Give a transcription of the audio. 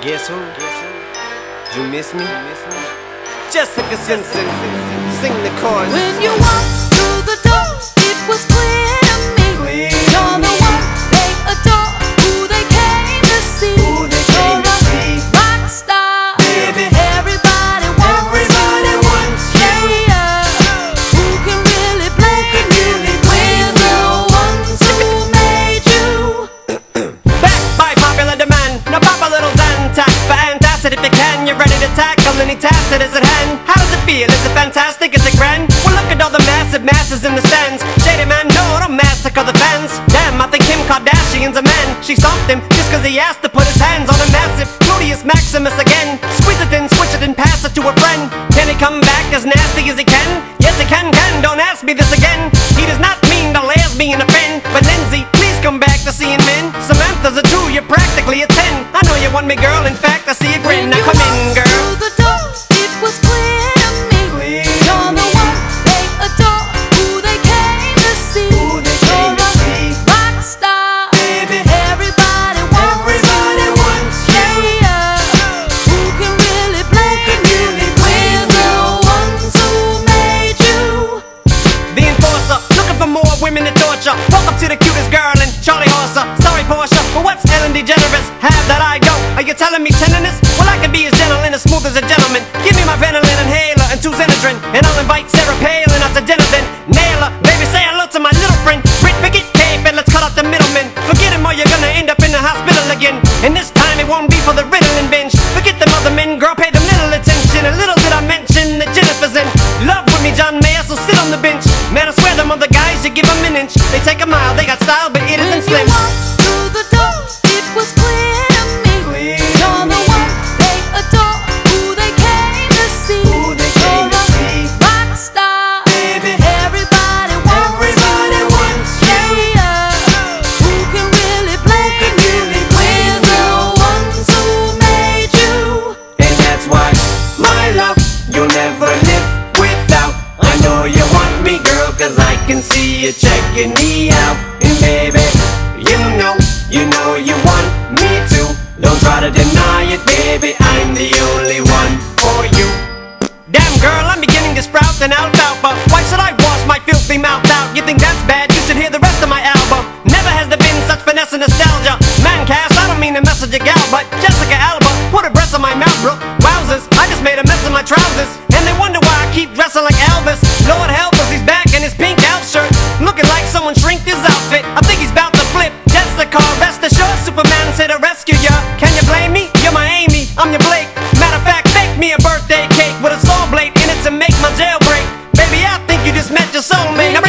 Guess who? You miss me? Jessica Simpson, sing the chorus. When you walked through the door, it was clear to me. You're the one they adore, who they came to see. You're a rock star, baby. Everybody wants you. Yeah, who can really blame you? We're the ones who made you. Backed by popular demand, now pop a little Zantac for antacid if you can. You're ready to tackle any task that is at hand. How does it feel? Is it fantastic? Is it grand? Well, look at all the massive masses in the stands. Shady man, no, don't massacre the fans. Damn, I think Kim Kardashian's a man. She stopped him just cause he asked to put his hands on a massive Gluteus Maximus again. Squeeze it in, squish it and pass it to a friend. Can he come back as nasty as he can? Yes, he can, don't ask me this again. He does not mean the lesbian offend. But Lindsay, please come back to seeing men. Samantha's a 2, you're practically a 10. I know you want me, girl, in fact, I see a grin. Now come in, girl. Through the door, it was clear to me. You're the one they adore, who they came to see. You're a rock star, baby. Everybody wants you. Yeah, who can really blame you? We're the ones who made you. The enforcer, looking for more women to torture. Welcome to the cutest girl in Charlie Horser. Sorry, Portia, but what's Ellen DeGeneres? Have that I go. Are you telling me tenderness? Well, I can be as gentle and as smooth as a gentleman. Give me my Ventolin inhaler and 2 Xenadrin, and I'll invite Sarah Palin out to dinner then. Nail her, baby, say hello to my little friend. Brit, forget Cape and let's cut out the middleman. Forget him or you're gonna end up in the hospital again. And this time it won't be for the Ritalin binge. Forget them other men, girl, pay them little attention. And little did I mention that Jennifer's in love with me, John Mayer, so sit on the bench. Man, I swear them other guys, you give them an inch. They take a mile, they got style, but it isn't slim. When you walked through the door, it was clear to me. You're the one they adore, who they came to see. You're a rock star, baby. Everybody wants you. Yeah, who can really blame you? We're the ones who made you. And that's why, my love, you'll never live without. I know you want me, girl, cause I can see you checking me out. And baby, you know you want me too. Don't try to deny it, baby, I'm the only one for you. Damn girl, I'm beginning to sprout an alfalfa. Why should I wash my filthy mouth out? You think that's bad? You should hear the rest of my album. Never has there been such finesse and nostalgia. Man, Cass, I don't mean to message a gal, but Jessica Alba put her breasts on my mouth, bro. Wowzers, I just made a mess of my trousers. And they wonder why I keep dressing like Elvis. Lord help us, he's back in his pink elf shirt, looking like someone shrinked his outfit. I think he's about to flip. Jessica, rest assured, Superman's here to rescue ya. Can you blame me? You're my Amy, I'm your Blake. Matter of fact, bake me a birthday cake with a saw blade in it to make my jailbreak. Baby, I think you just met your soulmate.